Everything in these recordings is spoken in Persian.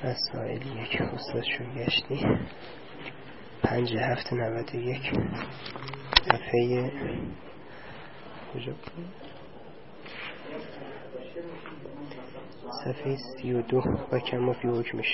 مسائل 1 خصوص گشتی 5791 صفحه کجا صفحه 32 و کم فی حکمش.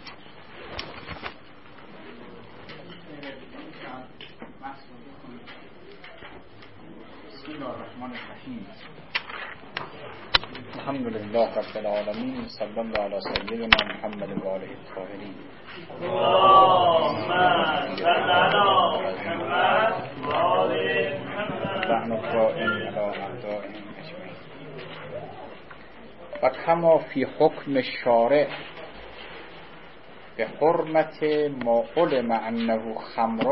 الحمد لله رب العالمين صلی الله علی سیدنا محمد و آله الطاهرین. اللهم صل علی محمد و آل محمد لعن الدائم علی اعدائهم اجمعین. و کما فی حکم الشارع به حرمت ما علم انه خمر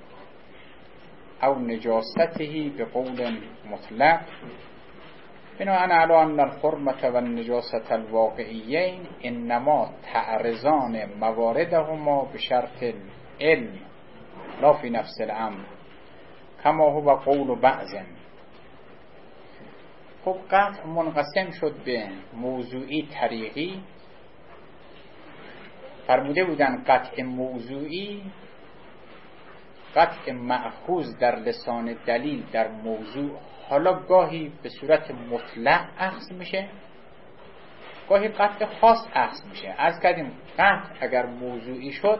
او نجاسته به قول مطلق بناء على ان الحرمة و النجاسة الواقعیین انما تعرضان مواردهما بشرط العلم لا فی نفس الامر کما هو قول بعض. خب قطع منقسم شد به موضوعی طریقی. فرموده بودن قطع موضوعی قطع مأخوذ در لسان دلیل در موضوع حالا گاهی به صورت مطلق اخذ میشه، گاهی قطع خاص اخذ میشه. عرض کردیم قطع اگر موضوعی شد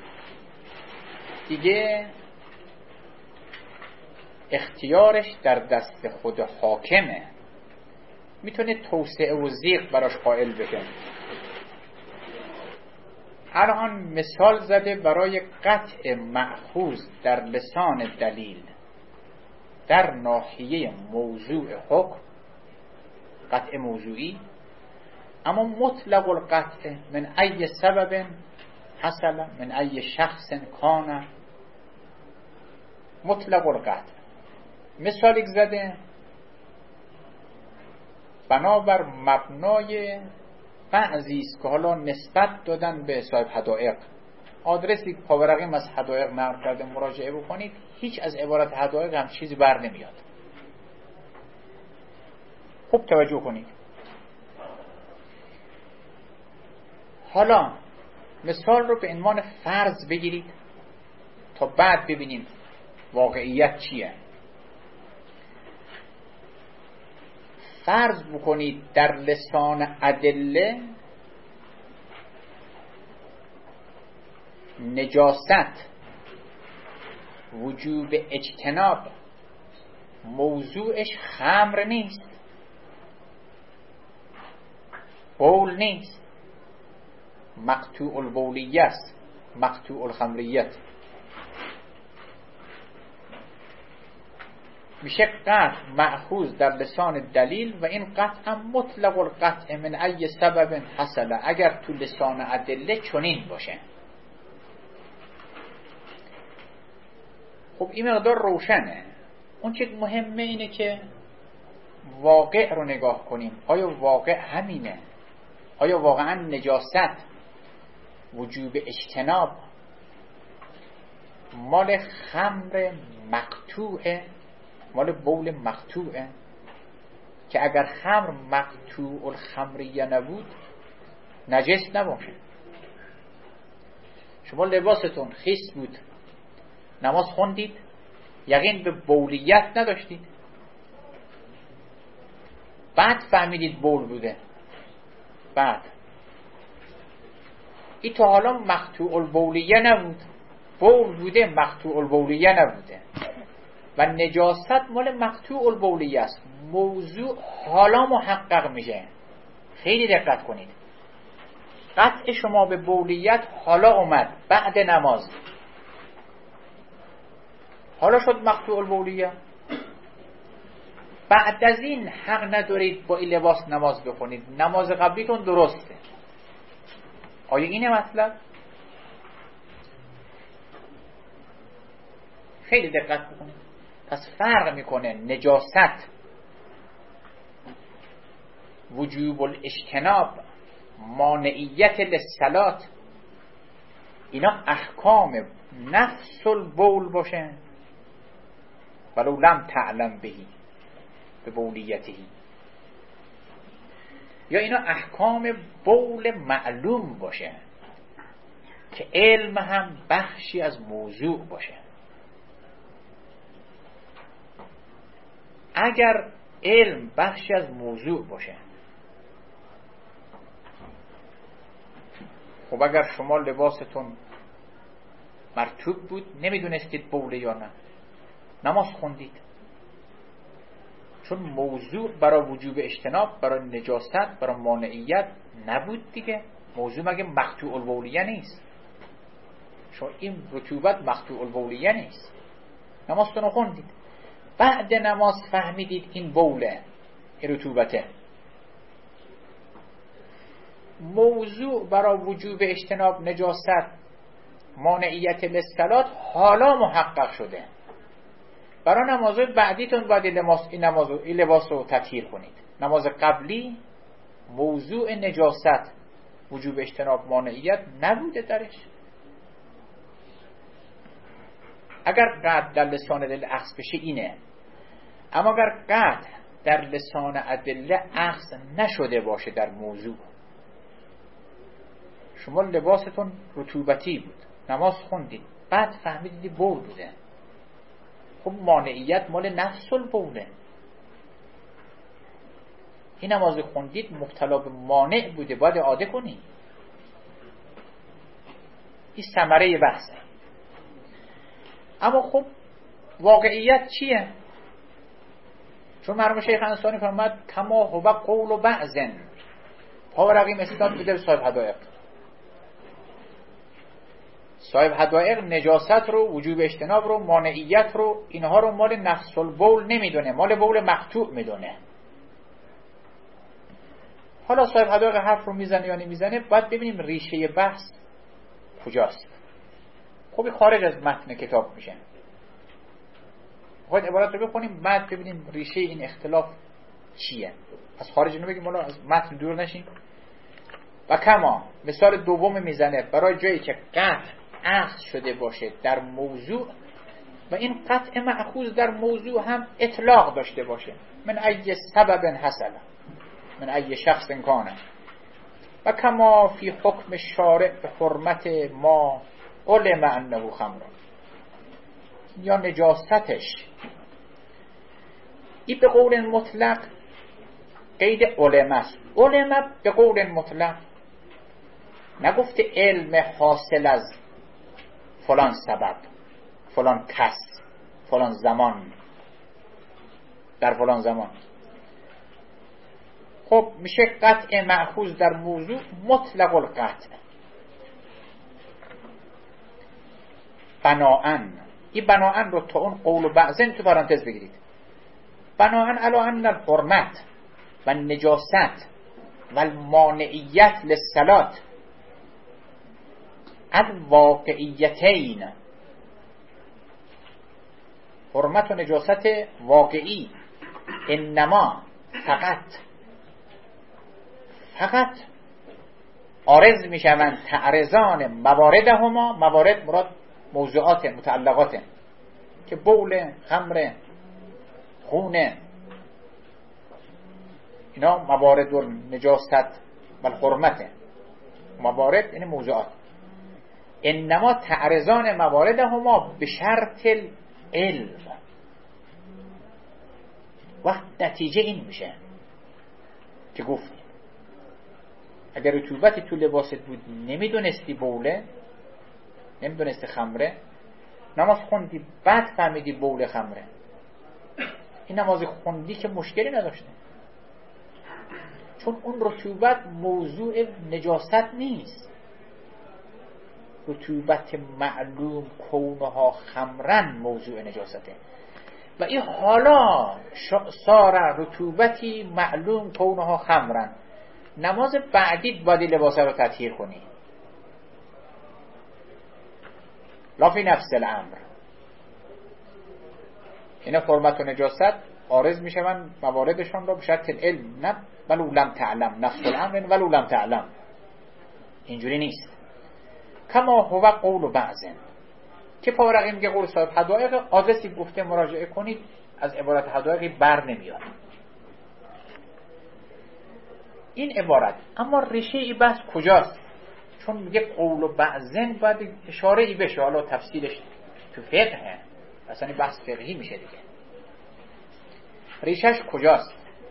دیگه اختیارش در دست خود حاکمه، میتونه توسعه و ضیق براش قائل بشه. الان مثال زده برای قطع مأخوذ در لسان دلیل در ناحیه موضوع حکم، قطع موضوعی، اما مطلق القطع من ای سبب حصل من ای شخص کان، مطلق القطع. مثالی زده بنابر مبنای بعضی است که حالا نسبت دادن به صاحب حدائق. آدرسی پاورقیم از حدائق نقل کرده، مراجعه بکنید، هیچ از عبارت حدائق هم چیزی بر نمیاد. خوب توجه کنید. حالا مثال رو به عنوان فرض بگیرید تا بعد ببینیم واقعیت چیه. فرض بکنید در لسان ادله نجاست وجوب اجتناب موضوعش خمر نیست، بول نیست، مقطوع البولیه است، مقطوع الخمریت. میشه قطع مأخوذ در لسان دلیل و این قطع مطلق القطع من ای سبب حصل اگر تو لسان ادله چنین باشه. خب این مقدار روشنه. اون چه مهمه اینه که واقع رو نگاه کنیم. آیا واقع همینه؟ آیا واقعا نجاست وجوب اجتناب مال خمر مقطوعه، مال بول مقطوعه که اگر خمر مقطوع الخمریه نبود نجس نباشه؟ شما لباستون خیس بود، نماز خوندید، یقین به بولیت نداشتید، بعد فهمیدید بول بوده، بعد این تا حالا مقطوع البولیه نبود، بول بوده، مقطوع البولیه نبوده و نجاست مال مقطوع البولیه است. موضوع حالا محقق میشه. خیلی دقت کنید. قطع شما به بولیت حالا اومد بعد نماز، حالا شد مقطوع البولیه. بعد از این حق ندارید با این لباس نماز بخونید، نماز قبلیتون درسته. آیا اینه مطلب؟ خیلی دقت بکنید. پس فرق میکنه نجاست وجوب الاجتناب مانعیت للصلاة، اینا احکام نفس البول باشه ولو لم تعلم بهی به بولیتهی، یا اینا احکام بول معلوم باشه که علم هم بخشی از موضوع باشه. اگر علم بخشی از موضوع باشه، خب اگر شما لباستون مرطوب بود نمیدونستید بوله یا نه، نماز خوندید، چون موضوع برای وجوب اجتناب، برای نجاست، برای مانعیت نبود دیگه. موضوع مگه مقطوع البولیه نیست؟ شما این رطوبت مقطوع البولیه نیست، نمازتون خوندید، بعد نماز فهمیدید این بوله، این رطوبته. موضوع برای وجوب اجتناب، نجاست، مانعیت للصلات حالا محقق شده. برای نمازهای بعدیتون باید این لباس رو تطهیر کنید. نماز قبلی موضوع نجاست، وجوب اجتناب، مانعیت نبوده درش. اگر قطع در لسان ادله اخذ بشه اینه، اما اگر قطع در لسان ادله اخذ نشده باشه در موضوع، شما لباستون رطوبتی بود، نماز خوندید، بعد فهمیدید بول بوده، خب مانعیت مال نفس البوله. این نماز خوندید مبتلا به مانع بوده، باید اعاده کنید. این ثمره بحثه. اما خب واقعیت چیه؟ چون مرحوم شیخ انصاری فرمود کما هو قول بعضن، پاورقیم استاد بوده به صاحب حدائق. صاحب حدائق نجاست رو، وجوب اجتناب رو، مانعیت رو، اینها رو مال نفس البول نمیدونه، مال بول مقطوع میدونه. حالا صاحب حدائق حرف رو میزنه یا نمیزنه، باید ببینیم ریشه بحث کجاست. خب خارج از متن کتاب میشه، باید عبارت رو بخونیم بعد ببینیم ریشه این اختلاف چیه. از خارج اینو بگیم، حالا از متن دور نشیم. و کما مثال دوم میزنه برای جایی که قطع اخذ شده باشه در موضوع و این قطع مأخوذ در موضوع هم اطلاق داشته باشه، من ای سبب حصل من ای شخص کانه. و کما فی حکم شارع به حرمت ما علم انه خمر، یا نجاستش. این به قول مطلق قید علم است. علم به قول مطلق نگفته علم حاصل از فلان سبب، فلان کس، فلان زمان، در فلان زمان. خب میشه قطع مأخوذ در موضوع مطلق القطع. بناءن، این بناءن رو تا اون قول و بعضن تو پرانتز بگیرید. بناءن علی ان الحرمت و نجاست و المانعیت للصلات الواقعیتین، حرمت و نجاست واقعی، انما فقط عارض میشوند تعرضان مواردهما، موارد مراد موضوعات متعلقات که بول، خمر، خونه، اینا موارد و نجاست و حرمت. موارد این موضوعات. انما تعرضان مواردهما به شرط العلم. وقت نتیجه این میشه که گفتیم اگر رطوبتی تو لباست بود نمیدونستی بوله، نمیدونستی خمره، نماز خوندی بعد فهمیدی بوله خمره، این نماز خوندی که مشکلی نداشته، چون اون رطوبت موضوع نجاست نیست. رطوبت معلوم کونها خمرن موضوع نجاسته و این حالا سار رطوبتی معلوم کونها خمرن. نماز بعدی باید لباسه رو تطهیر کنی، لا فی نفس الامر. این حرمت و نجاست عارض میشون مواردشان را به شرط علم، نه ولو لم تعلم، نفس الامر ولو لم تعلم. اینجوری نیست. کما هو قول بعضن، که پاورقی میگه قول صاحب حدائق، آدرسی گفته مراجعه کنید، از عبارت حدائقی بر نمیاد این عبارت. اما ریشه ای بحث کجاست؟ چون میگه قول و بعضن باید اشاره ای بشه، حالا تفصیلش تو فقه اصلا بحث فقهی میشه دیگه. ریشش کجاست؟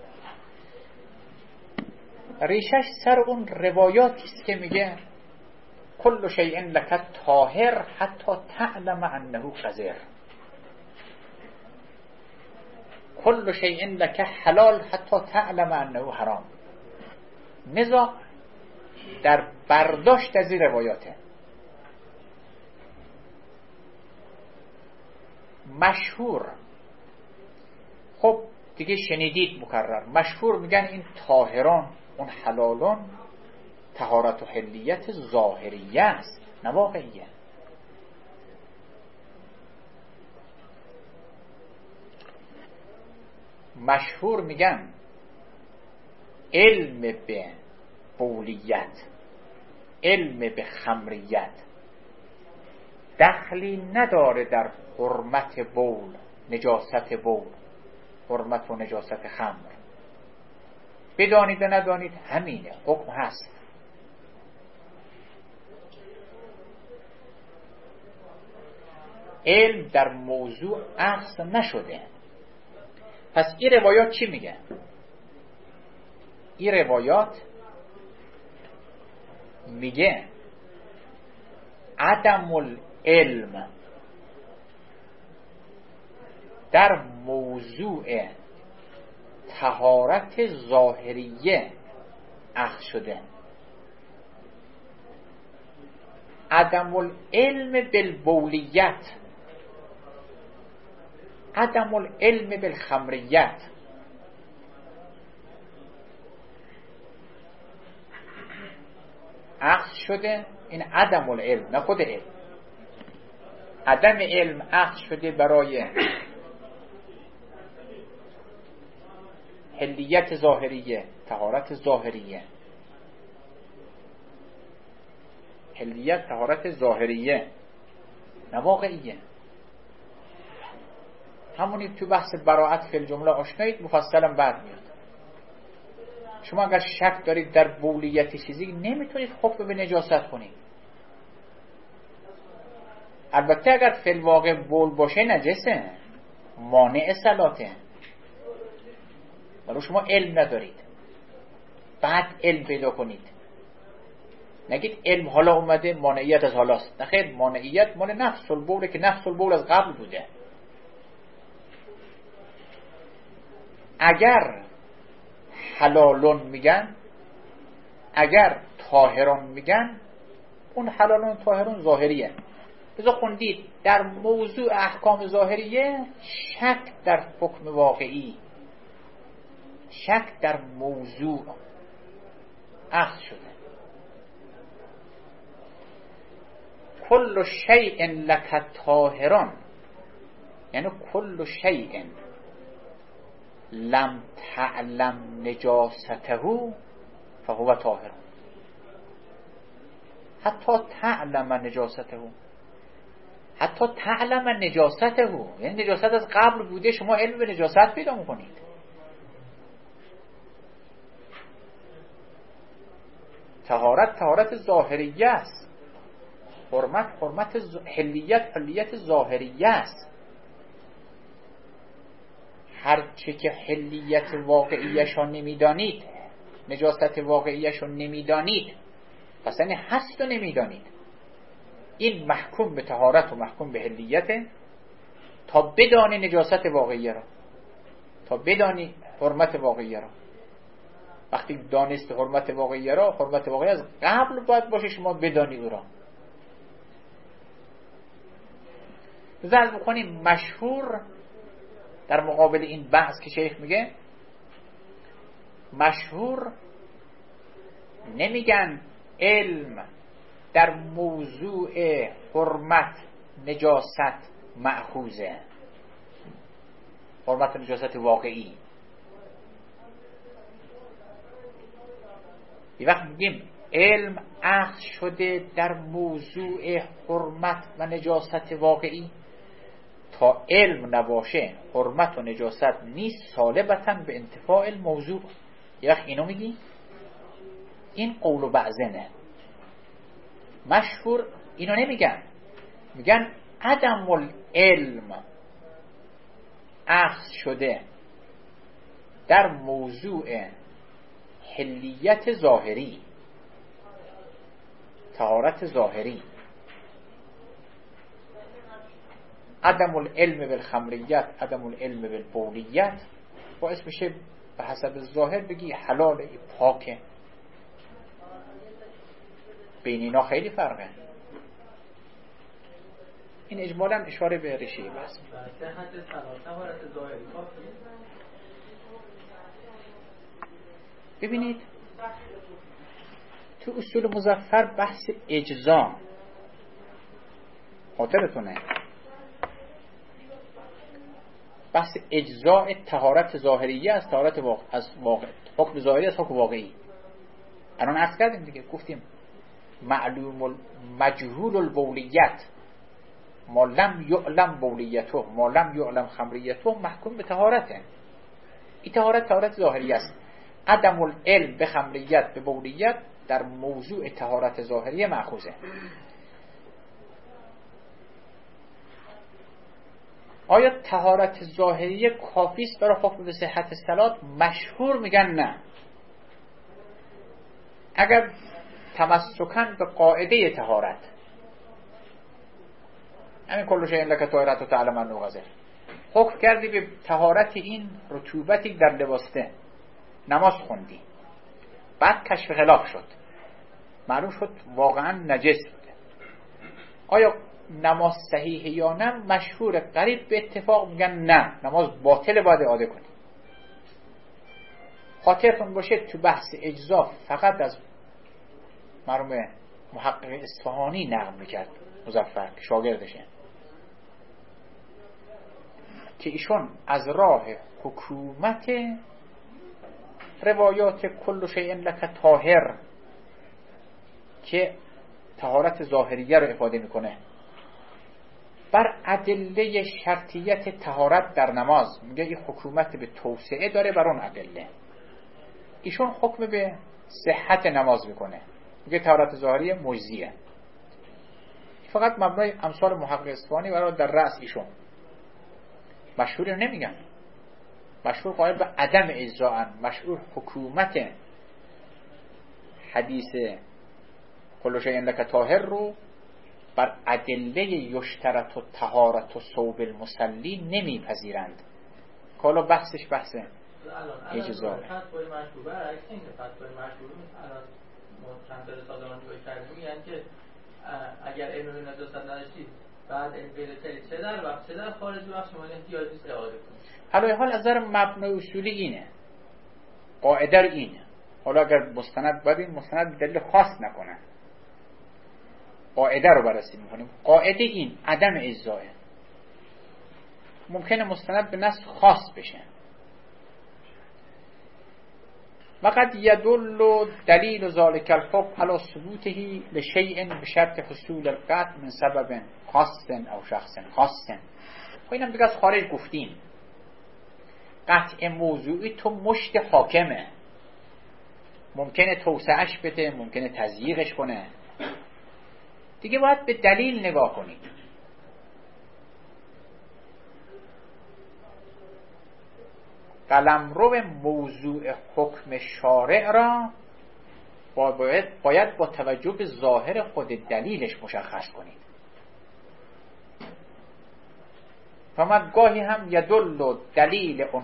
ریشش سر اون روایاتی است که میگه کل شیء لک طاهر حتی تعلم انه قذر، کل شیء لک حلال حتی تعلم انه حرام. نزاع در برداشت از این روایاته. مشهور، خب دیگه شنیدید مکرر، مشهور میگن این طاهران، اون حلالان، طهارت و حلیت ظاهریه است نه واقعیه. مشهور میگن علم به بولیت، علم به خمریت دخلی نداره در حرمت بول، نجاست بول، حرمت و نجاست خمر. بدانید و ندانید همینه، حکم هست. علم در موضوع اخذ نشده. پس این روایات چی میگه؟ این روایات میگه عدم العلم در موضوع طهارت ظاهریه اخذ شده. عدم العلم بالبولیت، عدم العلم بالخمریت. اخذ شده این عدم العلم، نه خود علم. عدم علم اخذ شده برای حلیت ظاهریه، طهارت ظاهریه، حلیت طهارت ظاهریه نه واقعیه. همونی تو بحث براءت فی الجمله آشنایید، مفصلا بعد میاد. شما اگر شک دارید در بولیت چیزی نمیتونید حکم به نجاست کنید. البته اگر فی الواقع بول باشه نجسه، مانع صلاته، ولی شما علم ندارید، بعد علم پیدا کنید. نگید علم حالا اومده مانعیت از حالاست. نه خیر، مانعیت مال نفس البوله که نفس البول از قبل بوده. اگر حلالون میگن، اگر طاهرون میگن، اون حلالون طاهرون ظاهریه. بذار خوندید در موضوع احکام ظاهریه شک در حکم واقعی، شک در موضوع اخذ شده. کل شیء لک طاهران یعنی کل شیء لم تعلم نجاسته فهو طاهر، حتی تعلم نجاسته، حتی تعلم نجاسته یعنی نجاست از قبل بوده، شما علم به نجاست پیدا میکنید. طهارت طهارت ظاهریه است، حرمت حلیت ظاهریه است. هرچه که حلیت واقعیش رو نمیدانید، نجاست واقعیش رو نمیدانید، پس این هست و نمیدانید. این محکوم به طهارت و محکوم به حلیت تا بدانی نجاست واقعیه را، تا بدانی حرمت واقعیه را. وقتی دانست حرمت واقعیه را، حرمت واقعی از قبل باید باشه شما بدانی او را. بذار بکنیم مشهور در مقابل این بحث که شیخ میگه، مشهور نمیگن علم در موضوع حرمت نجاست مأخوذه، حرمت نجاست واقعی. یه وقت میگیم علم اخذ شده در موضوع حرمت و نجاست واقعی، تا علم نباشه حرمت و نجاست نیست سالبتاً به انتفاع الموضوع. یه وقت اینو میگی، این قول و بعضنه. مشهور اینا نمیگن، میگن عدم العلم اخذ شده در موضوع حلیت ظاهری، طهارت ظاهری. عدم العلم بالخمریت، عدم العلم بالبولیت باعث میشه به حسب ظاهر بگی حلاله، پاکه. بین اینا خیلی فرقه. این اجمالا اشاره به ریشه بحث. ببینید تو اصول مظفر بحث اجزا، خاطرتونه بحث اجزاء طهارت ظاهریه از طهارت واقع، حکم ظاهری از حکم واقعی. الان عرض کردیم دیگه، گفتیم معلوم مجهول البولیت ما لم یعلم بولیته ما لم یعلم خمریته محکوم به طهارته. این طهارت ظاهری است. عدم العلم به خمریت به بولیت در موضوع طهارت ظاهری مأخوذه. آیا طهارت ظاهری کافی است برای حکم به صحت صلات؟ مشهور میگن نه. اگر تمسکاً به قاعده طهارت، همین کل شیء لک طاهرة و تعلم انه غسل، حکم کردی به طهارت این رطوبتی در لباسته، نماز خوندی، بعد کشف خلاف شد، معلوم شد واقعا نجس بوده، آیا نماز صحیحه یا نه؟ مشهور قریب به اتفاق میگن نه، نماز باطل، باید اعاده کنی. خاطرتون باشه تو بحث اجزا فقط از مرحوم محقق اصفهانی نقل میکرد مظفر که شاگردشه، که ایشون از راه حکومت روایات کل شیء لک طاهر که طهارت ظاهریه رو افاده میکنه بر ادله شرطیت طهارت در نماز، میگه این حکومت به توسعه داره بر اون ادله. ایشون حکم به صحت نماز میکنه، میگه طهارت ظاهری مجزیه. فقط مبنای امثال محقق اصفهانی برای در رأس ایشون. مشهور نمیگن، مشهور قائل به عدم اجزاء، مشهور حکومت حدیث کل شیء لک طاهر رو بر ادله یشترط و طهارت و ثوب المصلی نمیپذیرند. که حالا بحثش بحث اجزاء. فتوای مشهور برعکس اینه، فتوای مشهور الان چند تا سازمان جوی کردن میگن که اگر علم به نجاست نداشتید بعد علم پیدا کردید چه در وقت چه در خارج وقت شما احتیاج نیست اعاده کنید. حالا حال از نظر مبنای اصولی اینه، قاعده اینه. حالا اگر مستند بدین مستند دلیل خاص نکنه، قاعده رو بررسی میکنیم. قاعده این عدم اجزاء. ممکنه مستند به نص خاص بشه. وقد يدل دلیل ذلك الحكم على ثبوته لشيء بشرط حصول القطع من سبب خاص او شخص خاص. خب اینم دیگه از خارج گفتیم. قطع موضوعی تو مشت حاکمه، ممکنه توسعش بده، ممکنه تضییقش کنه، دیگه باید به دلیل نگاه کنید. قلمرو موضوع حکم شارع را باید با توجه به ظاهر خود دلیلش مشخص کنید. فمد گاهی هم یدل دلیل اون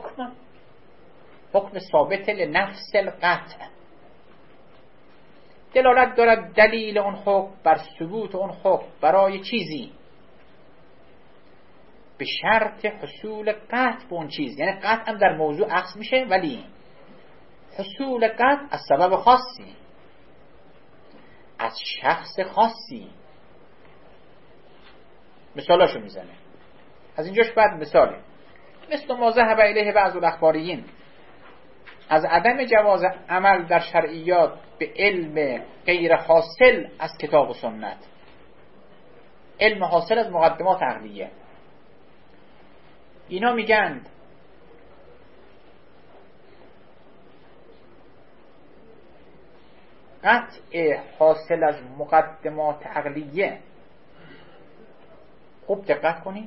حکم ثابت لنفس القطع، دلالت دارد دلیل اون حکم بر ثبوت اون حکم برای چیزی به شرط حصول قطع به اون چیز. یعنی قطع هم در موضوع عکس میشه، ولی حصول قطع از سبب خاصی، از شخص خاصی. مثالاشو میزنه، از اینجاش بعد مثاله مثل ما ذهب الیه بعض الاخباریین از عدم جواز عمل در شرعیات به علم غیر حاصل از کتاب و سنت، علم حاصل از مقدمات عقلیه. اینا میگن قطع حاصل از مقدمات عقلیه. خوب دقت کنید،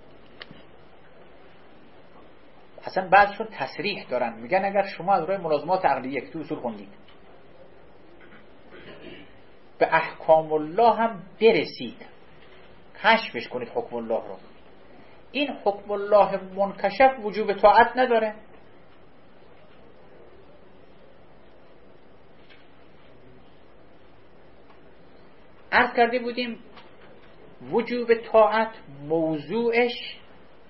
اصلا بعضشون تصریح دارن میگن اگر شما از روی ملازمات عقلیه که تو اصول خوندید به احکام الله هم برسید، کشفش کنید حکم الله رو، این حکم الله منکشف وجوب طاعت نداره. عرض کرده بودیم وجوب طاعت موضوعش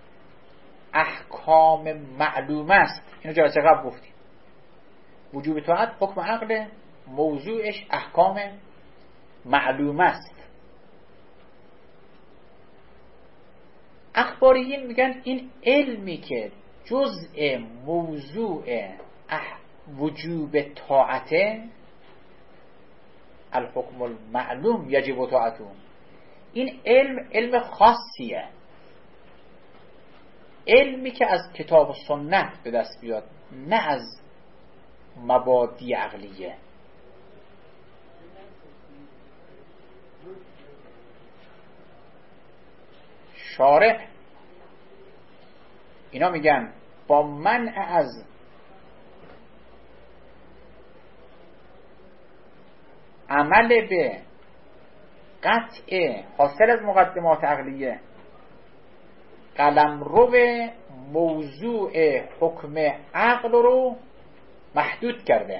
احکام معلومه است. اینو جلسه قبل گفتیم. وجوب طاعت حکم عقل، موضوعش احکام معلومه است. اخباریین میگن این علمی که جزء موضوع وجوب طاعته، الحکم المعلوم یجب طاعته، این علم خاصیه، علمی که از کتاب و سنت به دست بیاد، نه از مبادی عقلیه. شارع اینا میگن با منع از عمل به قطع حاصل از مقدمات عقلیه قلمرو موضوع حکم عقل رو محدود کرده.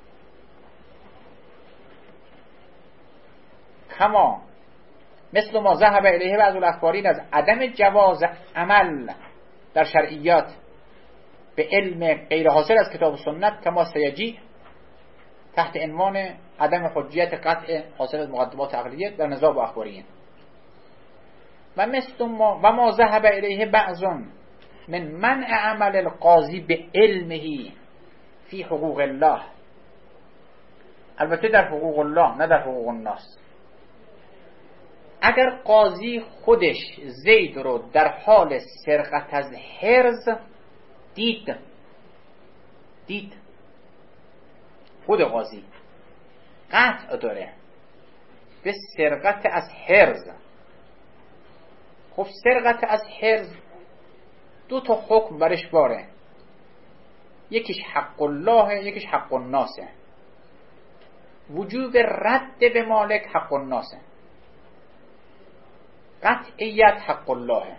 کما مثل ما ذهب الیه بعض الاخبارین از عدم جواز عمل در شرعیات به علم غیر حاصل از کتاب و سنت کما سیجی تحت عنوان عدم حجیت قطع حاصل از مقدمات عقلیه در نزاع با اخباریین. و مثل ما ذهب الیه بعض من منع عمل القاضی به علمه فی حقوق الله، البته در حقوق الله نه در حقوق الناس. اگر قاضی خودش زید رو در حال سرقت از حرز دید خود قاضی قطع داره به سرقت از حرز. خب سرقت از حرز دو تا حکم برش باره، یکیش حق الله یکیش حق الناسه. وجوب رد به مالک حق الناسه، قطعیت حق الله.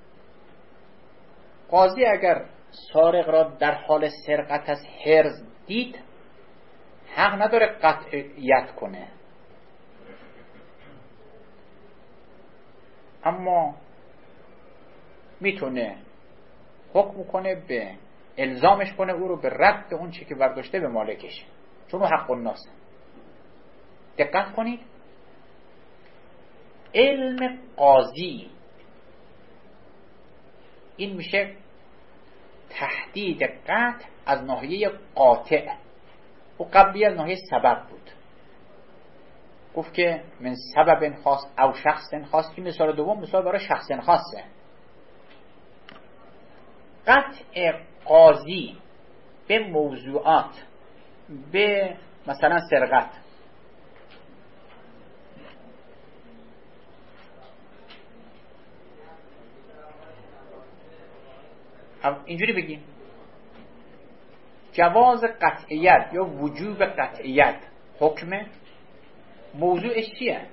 قاضی اگر سارق را در حال سرقت از حرز دید حق نداره قطعیت کنه، اما میتونه حکم کنه به الزامش کنه او رو به رد اون چی که برداشته به مالکش، چون او حق الناسه. دقت کنید، علم قاضی این میشه تهدید قطع از ناحیه قاطع و قبلی از ناحیه سبب بود. گفت که من سبب خاص او شخص خاص، که مثال دوم مثال برای شخص خاصه. قطع قاضی به موضوعات، به مثلا سرقت، اینجوری بگیم جواز قطعیت یا وجوب قطعیت حکمه، موضوعش چیه؟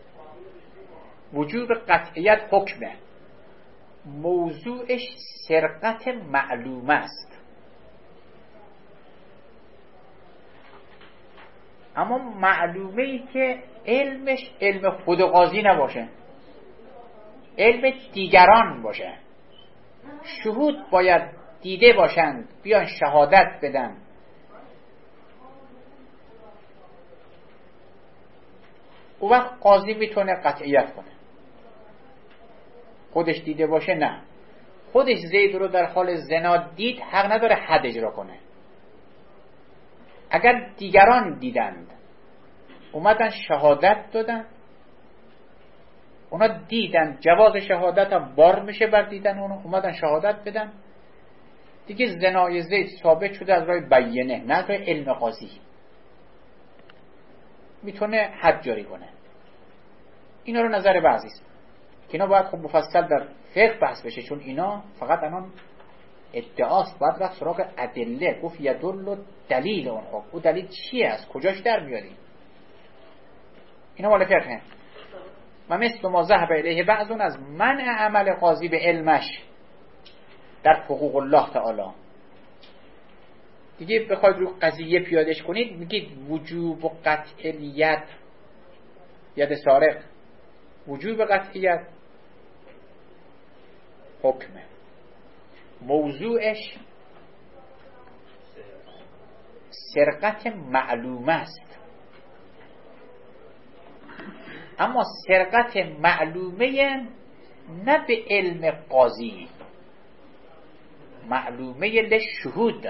وجوب قطعیت حکمه، موضوعش سرقت معلومه است. اما معلومه ای که علمش علم خود قاضی نباشه، علم دیگران باشه، شهود باید دیده باشند بیان شهادت بدن، اون وقت قاضی میتونه قطعیت کنه. خودش دیده باشه نه، خودش زید رو در حال زنا دید حق نداره حد اجرا کنه. اگر دیگران دیدند اومدن شهادت دادن، اونا دیدن جواز شهادت هم بار میشه بر دیدن اونو، اومدن شهادت بدن، دیگه زنای زید ثابت شده از راه بیینه نه از راه علم قاضی. میتونه حد جاری کنه. اینا رو نظر بعضی است که اینا باید خب مفصل در فقه بحث بشه، چون اینا فقط الان ادعاست. باید رفت سراغ ادله. گفت یدل دلیل اون حکم. او دلیل چیه؟ از کجاش در میاری؟ اینا مال فقه. و مثل ما ذهب الیه بعضون از منع عمل قاضی به علمش در حقوق الله تعالی. دیگه بخواید رو قضیه پیادش کنید میگید وجوب و قطعیت ید سارق، وجوب قطعیت حکمه، موضوعش سرقت معلومه است. اما سرقت معلومه نه به علم قاضی، معلومه لشهود.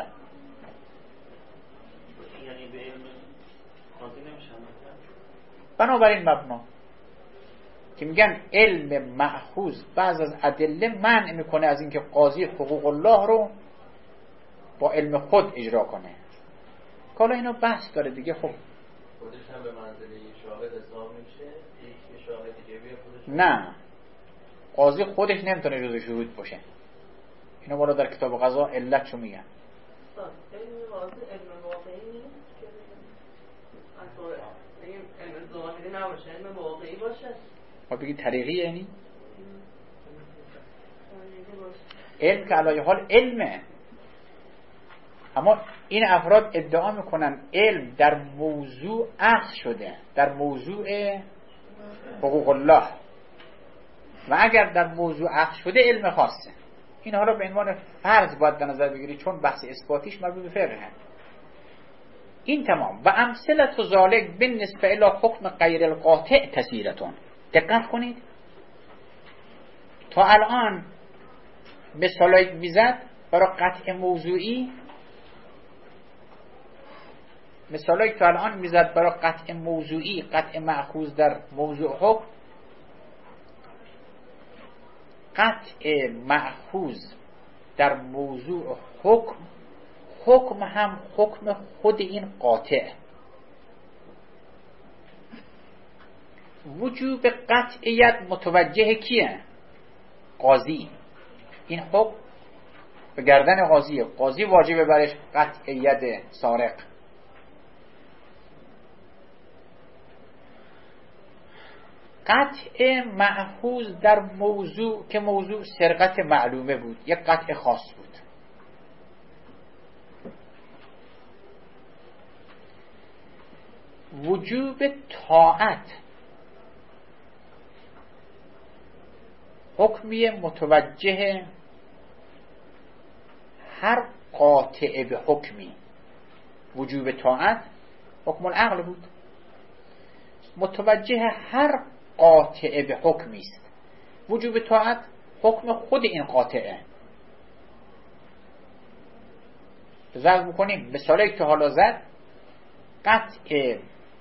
یعنی به علم قاضی نمیشه. بنابراین مبنا که میگن علم مأخوذ بعض از ادله منع میکنه از اینکه قاضی حقوق الله رو با علم خود اجرا کنه. کالا اینو بحث داره دیگه. خب خودش هم به منزله شاهد حساب میشه، یک شاهد دیگه بیاد خودش. نه، قاضی خودش نمیتونه جزو شهود باشه. اینو بالا در کتاب قضا علتشو میگن. علم قاضی علم واقعی نیست که اصلا علم ظاهری نباشه، علم واقعی باشه. ما بگید طریقی یعنی علم که علی حال علمه. اما این افراد ادعا میکنن علم در موضوع اخذ شده، در موضوع حقوق الله، و اگر در موضوع اخذ شده علم خاصه. اینها رو به عنوان فرض باید در نظر بگیرید، چون بحث اثباتیش مربوط به فقه. این تمام. و امثله ذالک بالنسبه الی حکم غیر القاطع کثیرتون. دقت کنید، تا الان مثالایی میزد برای قطع موضوعی، مثالایی که الان میزد برای قطع موضوعی، قطع مأخوذ در موضوع حکم، قطع مأخوذ در موضوع حکم، حکم هم حکم خود این قاطع. وجوب قطعیت متوجه کیه؟ قاضی. این حکم به گردن قاضیه. قاضی واجبه برش قطعیت سارق. قطع مأخوذ در موضوع که موضوع سرقت معلومه بود، یک قطع خاص بود. وجوب طاعت حکمی متوجه هر قاطع به حکمی. وجوب طاعت حکم العقل بود، متوجه هر قاطع به حکمی است. وجوب طاعت حکم خود این قاطعه. ذکر می‌کنیم مثالی که حالا زد قطع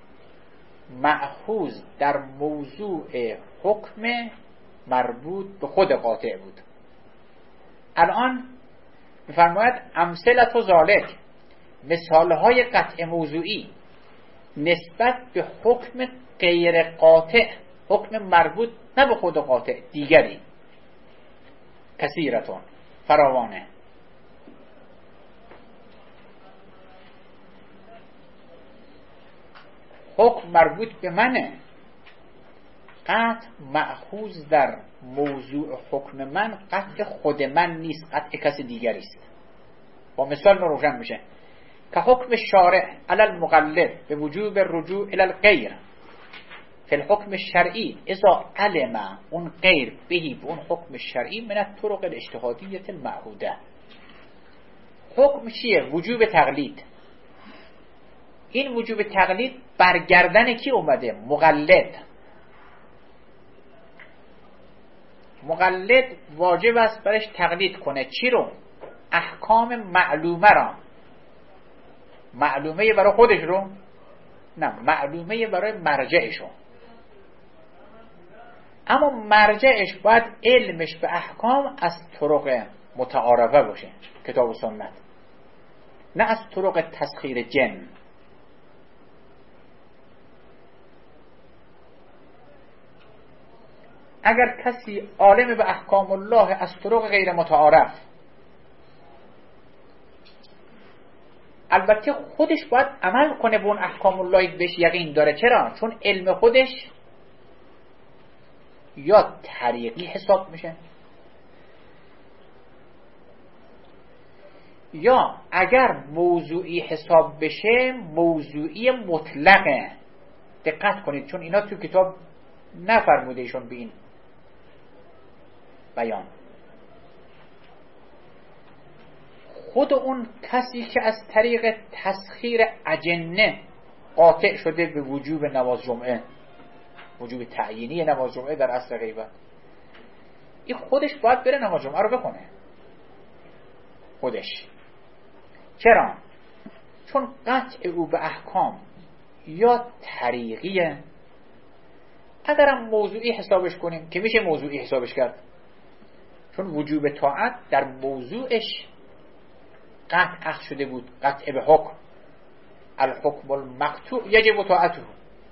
مأخوذ در موضوع حکم مربوط به خود قاطع بود. الان می‌فرماید امثله ذالک، مثالهای قطع موضوعی نسبت به حکم غیر قاطع، حکم مربوط نه به خود قاطع دیگری، کثیرتون، فراوانه. حکم مربوط به منه، قطع مأخوذ در موضوع حکم من قطع خود من نیست، قطع کسی دیگری است. با مثال روشن میشه که حکم شارع علی المقلد به وجوب رجوع الی الغیر فی الحکم الشرعی اذا علم اون غیر بهی به اون حکم شرعی من الطرق الاجتهادیه المعهوده. حکم چیه؟ وجوب تقلید. این وجوب تقلید برگردن کی اومده؟ مقلد. مقلد واجب است برش تقلید کنه. چی رو؟ احکام معلومه را. معلومه برای خودش رو؟ نه، معلومه برای مرجعش رو. اما مرجعش باید علمش به احکام از طرق متعارفه باشه، کتاب و سنت، نه از طرق تسخیر جن. اگر کسی عالم به احکام الله از طرق غیر متعارف، البته خودش باید عمل کنه به اون احکام الله بهش یقین داره. چرا؟ چون علم خودش یا طریقی حساب میشه، یا اگر موضوعی حساب بشه موضوعی مطلقه. دقت کنید چون اینا تو کتاب نفرموده ایشون به این بیان. خود اون کسی که از طریق تسخیر اجنه قاطع شده به وجوب نماز جمعه، وجوب تعیینی نماز جمعه در عصر غیبت، این خودش باید بره نماز جمعه رو بکنه خودش. چرا؟ چون قطع او به احکام یا طریقیه. اگرم موضوعی حسابش کنیم که میشه موضوعی حسابش کرد، چون وجوب طاعت در موضوعش قطع اخذ شده بود، قطع به حکم، الحکم المقطوع یجب طاعته.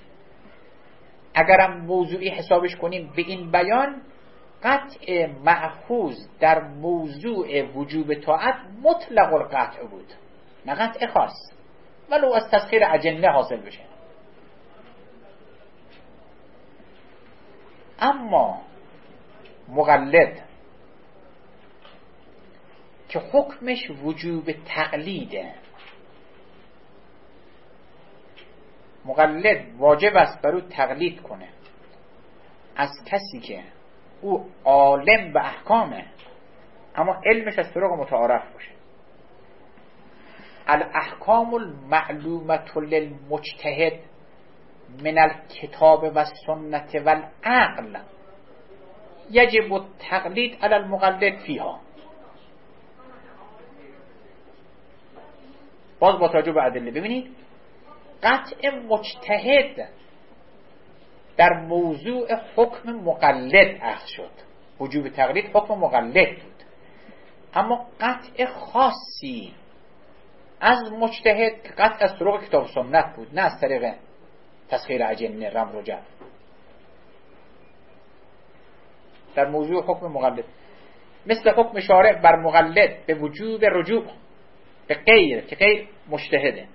اگرم موضوعی حسابش کنیم به این بیان، قطع مأخوذ در موضوع وجوب طاعت مطلق القطع بود، نه قطع خاص، ولو از تسخیر اجنه حاصل بشه. اما مقلد که حکمش وجوب تقلیده، مقلد واجب است بر او تقلید کنه از کسی که او عالم به احکامه اما علمش از طرق متعارف باشه. الاحکام المعلومة للمجتهد من الكتاب و السنة و العقل یجب التقلید علی المقلد فیها. باز با توجه به ادله ببینید قطع مجتهد در موضوع حکم مقلد اخذ شد، وجوب تقلید حکم مقلد بود، اما قطع خاصی از مجتهد که قطع از طرق کتاب سنت بود، نه از طریق تسخیر اجنه رم رجع. در موضوع حکم مقلد مثل حکم شارع بر مقلد به وجوب رجوع به غیر که غیر مجتهده،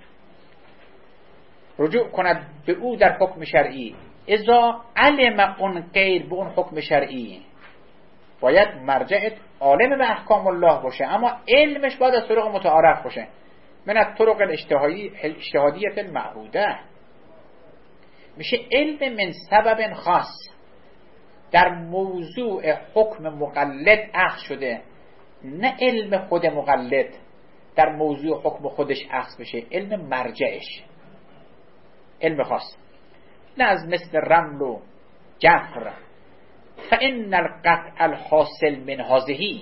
رجوع کند به او در حکم شرعی. اذا علم اون غیر به اون حکم شرعی، باید مرجع عالم به احکام الله باشه، اما علمش باید از طرق متعارف باشه، من از طرق الاجتهادیه المعهوده. میشه علم من سبب خاص در موضوع حکم مقلد اخذ شده، نه علم خود مقلد در موضوع حکم خودش اخذ بشه، علم مرجعش، علم خاص، نه از مثل رمل و جفر. فإن القطع الحاصل من هذه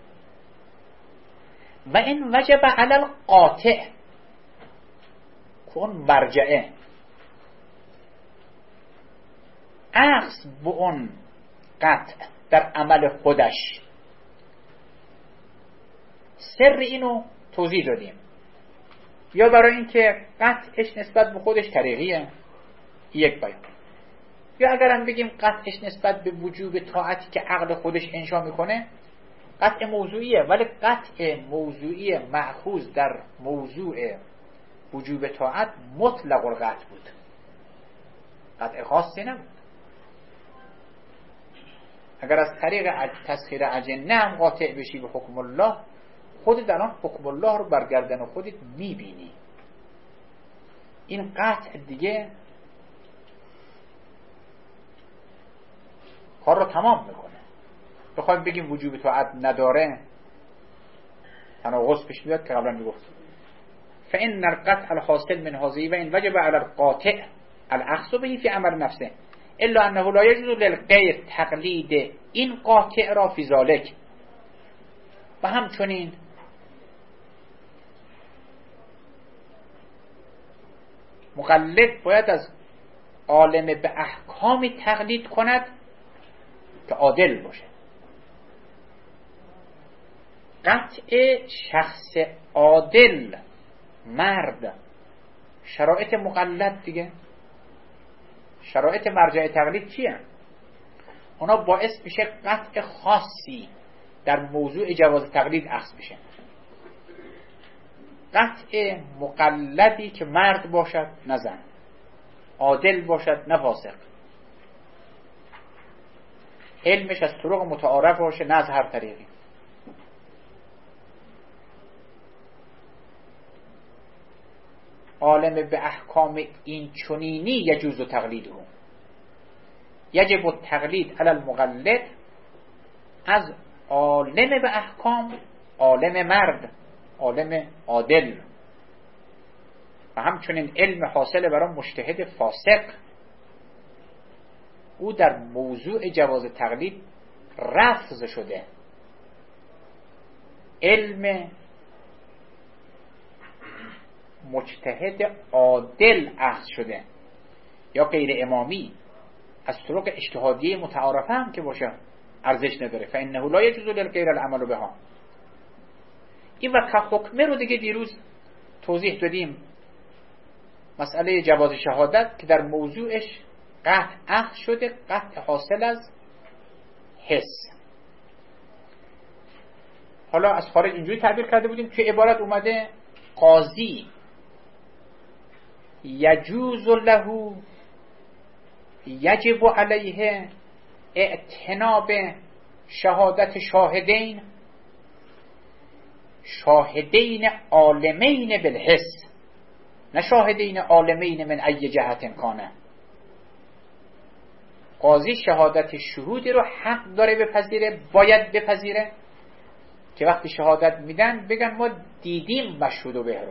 و این وجب علی القاطع که اون مرجعه اخذ به اون قطع در عمل خودش. سر اینو توضیح دادیم، یا برای اینکه قطعش نسبت به خودش طریقیه یک بیان، یا اگرم بگیم قطعش نسبت به وجوب طاعتی که عقل خودش انشا میکنه قطع موضوعیه، ولی قطع موضوعی مأخوذ در موضوع وجوب طاعت مطلق القطع بود، قطع خاصی نبود. اگر از طریق تسخیر اجنه هم قاطع بشی به حکم الله، خودت در آن حکم الله رو برگردن و خودت میبینی. این قطع دیگه کار رو تمام میکنه. بخوایم بگیم وجوب طاعت نداره، تناقض پیش میاد که قبلا میگفت فإن القطع الحاصل من هذه و این وجب على القاطع الاخذ به فی امر نفسه الا انه لا يجوز للغیر تقلید این قاطع را فی ذلک. و همچنین مقلد باید از عالم به احکامی تقلید کند که عادل باشه. قطع شخص عادل مرد، شرایط مقلد دیگه، شرایط مرجع تقلید چیه؟ اونا باعث میشه قطع خاصی در موضوع جواز تقلید اخذ بشه. قطع مقلدی که مرد باشد نه زن، عادل باشد نه فاسق، علمش از طرق متعارف باشه نه از هر طریقی. عالم به احکام این چنینی یجوز تقلیده، یجب التقلید علی المقلد، از عالم به احکام، عالم مرد، عالم عادل، و همچنین علم حاصل برای مجتهد فاسق، او در موضوع جواز تقلید رفض شده. علم مجتهد عادل اخذ شده یا غیر امامی از طرق اجتهادیه متعارفه هم که باشه ارزش نداره. فانه لا یجوز للغیر العمل بها. این وقت حکمه رو دیگه دیروز توضیح دادیم، مسئله جواز شهادت که در موضوعش قطع اخذ شده، قطع حاصل از حس. حالا از خارج اینجوری تعبیر کرده بودیم که عبارت اومده قاضی یجوز له یجب علیه اعتناب شهادت شاهدین، شاهدین عالمین بالحس، نه شاهدین عالمین من ای جهت کانه. قاضی شهادت شهودی رو حق داره بپذیره، باید بپذیره که وقتی شهادت میدن بگن ما دیدیم مشهود و به رو.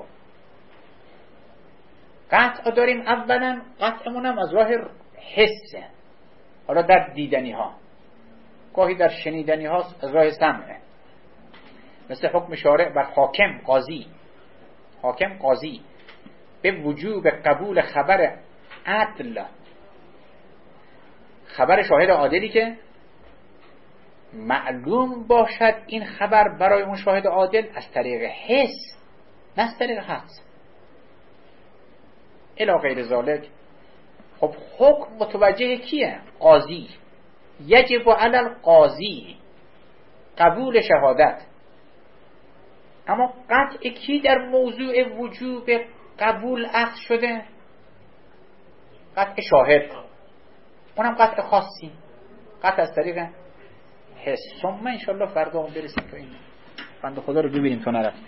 قطع داریم، اولا قطعمون هم از راه حسه، حالا در دیدنی ها، گاهی در شنیدنی ها از راه سمعه، مثل حکم شارع بر حاکم قاضی. حاکم قاضی به وجوب قبول خبر عدل، خبر شاهد عادلی که معلوم باشد این خبر برای اون شاهد عادل از طریق حس نه از طریق حدس الی غیر ذالک. خب حکم متوجه کیه؟ قاضی. یجب علی القاضی قبول شهادت. اما قطع کی در موضوع وجوب قبول اخذ شده؟ قطع شاهد، اونم قطع خاصی، قطع از طریق حس. ثم انشالله فردا هم برسیم تو این بنده خدا رو ببینیم تو نرفت.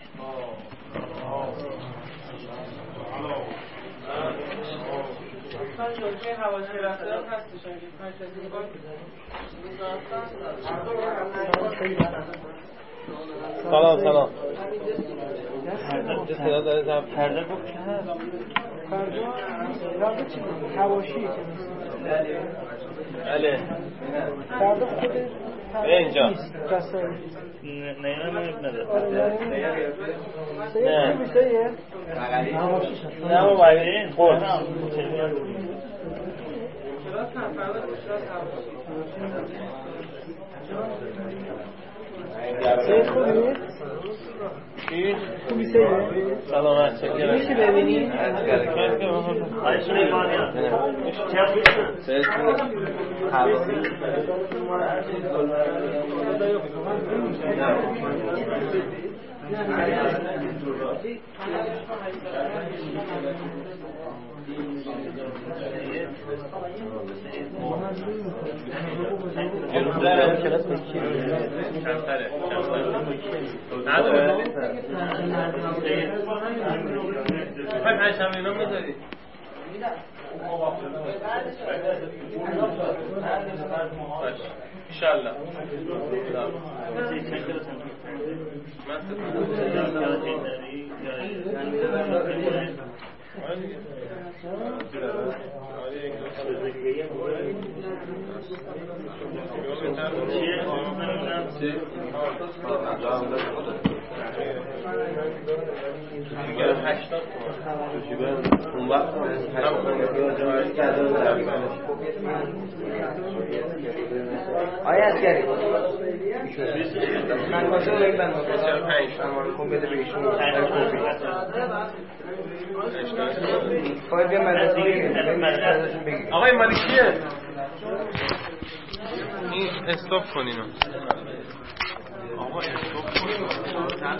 سلام سلام. صدا داره پرده بود که هست. فردا رابطه چی بود؟ حواشی که بله. فردا خود اینجا. نه نه خوبی سیده؟ سلامت چکرم. میشه ببینی؟ انشالله اون وقت آیا اسکری من واسه رو بگم کن بده بهشون فایل بیا مدرسه بگیر آقای مالکیه این استاپ کنینو آقا استاپ